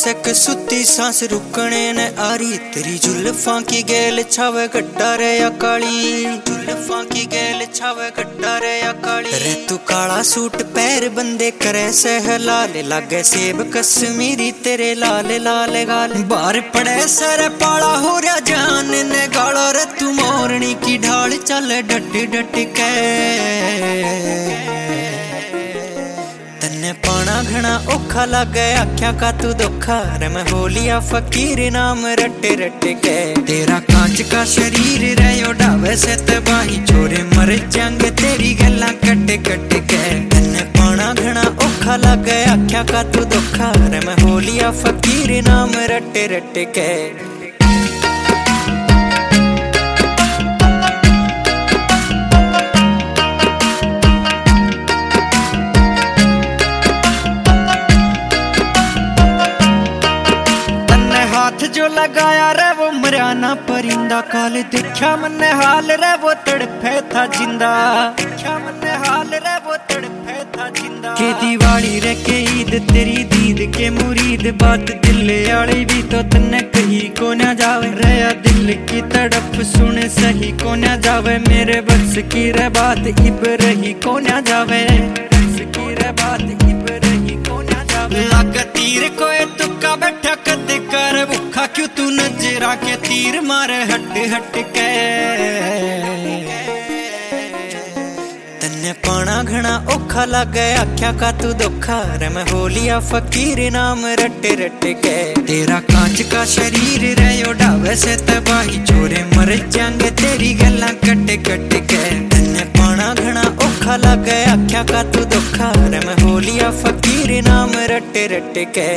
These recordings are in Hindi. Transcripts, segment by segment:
सक सुती सांस रुकने न आरी तेरी जुल्फां की गेल छावे गड्ढा रे या काली जुल्फां की गेल छावे गड्ढा रे या काली रे तू काला सूट पैर बंदे करे सह लाल लागे सेब कश्मीरी तेरे लाल लाल गाल बाहर पड़े सर पाला हो रहा जान ने गाला रे तू मोरनी की ढाल चल डट डट के तन्ने पाना घना औखा लागे आख्या का तू धोखा रे मैं होलिया फकीर नाम रटे रटे के तेरा कांच का शरीर रे उड़ावे से तबाही छोरे मर जाएंगे तेरी गल्ला कट कट के तन्ने पाना घना औखा लागे आख्या का तू धोखा रे मैं होलिया फकीर नाम रटे रटे के हाथ जो लगाया रे वो मरियाना परिंदा काल देखा मन्ने हाल रे वो तड़फे था जिंदा देखा मन्ने हाल रे वो तड़फे था जिंदा के दिवाली रे के ईद तेरी दीद के मुरीद बात दिल आली भी तो तन्ने कही को ना जावे रे दिल की तड़प सुन सही को ना जावे मेरे बस की रे बात इब रही को ना जावे बस की रे बात इब रही को ना जावे लग तीर कोई तुक्का बैठा कद कर भूखा क्यों तू नजरा के तीर मारे हट हट के तन्ने पाना घना औखा लागे आख्या का तू धोखा रे मैं होलिया फकीर नाम रटे रटे के तेरा कांच का शरीर रे उड़ावे से तबाही छोरे मर जाएंगे तेरी गल्ला कट कट के तन्ने पाना घना औखा लागे आख्या का तू धोखा रे मैं होलिया फकीर नाम रटे रटे के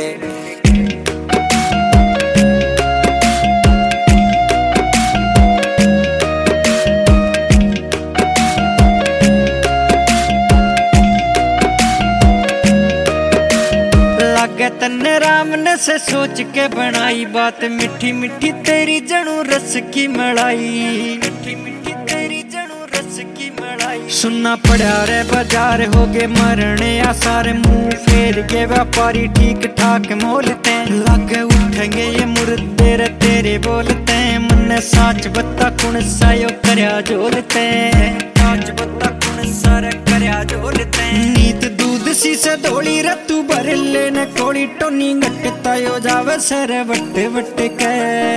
तन्ने राम ने से सोच के बनाई बात मीठी मीठी तेरी जणू रस की मलाई मीठी मीठी तेरी जणू रस की मलाई सुनना पड़ा रे बाजार हो गए मरने आसार मुंह फेर के व्यापारी ठीक ठाक मोलते लागे उठेंगे ये मुर्दे रे तेरे बोलते मन साच बत्ता कुण सायो करया जोलते साच बत्ता कुण सारे करया जोलते नीत दूध सी से धोली रतू भर लेने कोड़ी टोनी घटता यो जावे सर वट वट के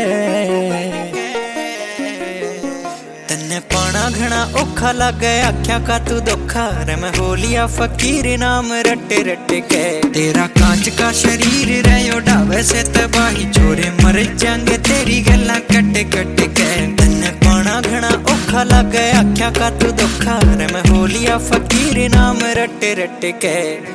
तन्ने पाना घना औखा लागे आख्या का तू धोखा रे मैं होलिया फकीर नाम रटे रटे के तेरा कांच का शरीर रे उड़ावे से तबाही छोरे मर जाएंगे तेरी गल्ला कट कट के तन्ने पाना घना औखा लागे आख्या का तू धोखा रे मैं होलिया फकीर नाम रटे रटे के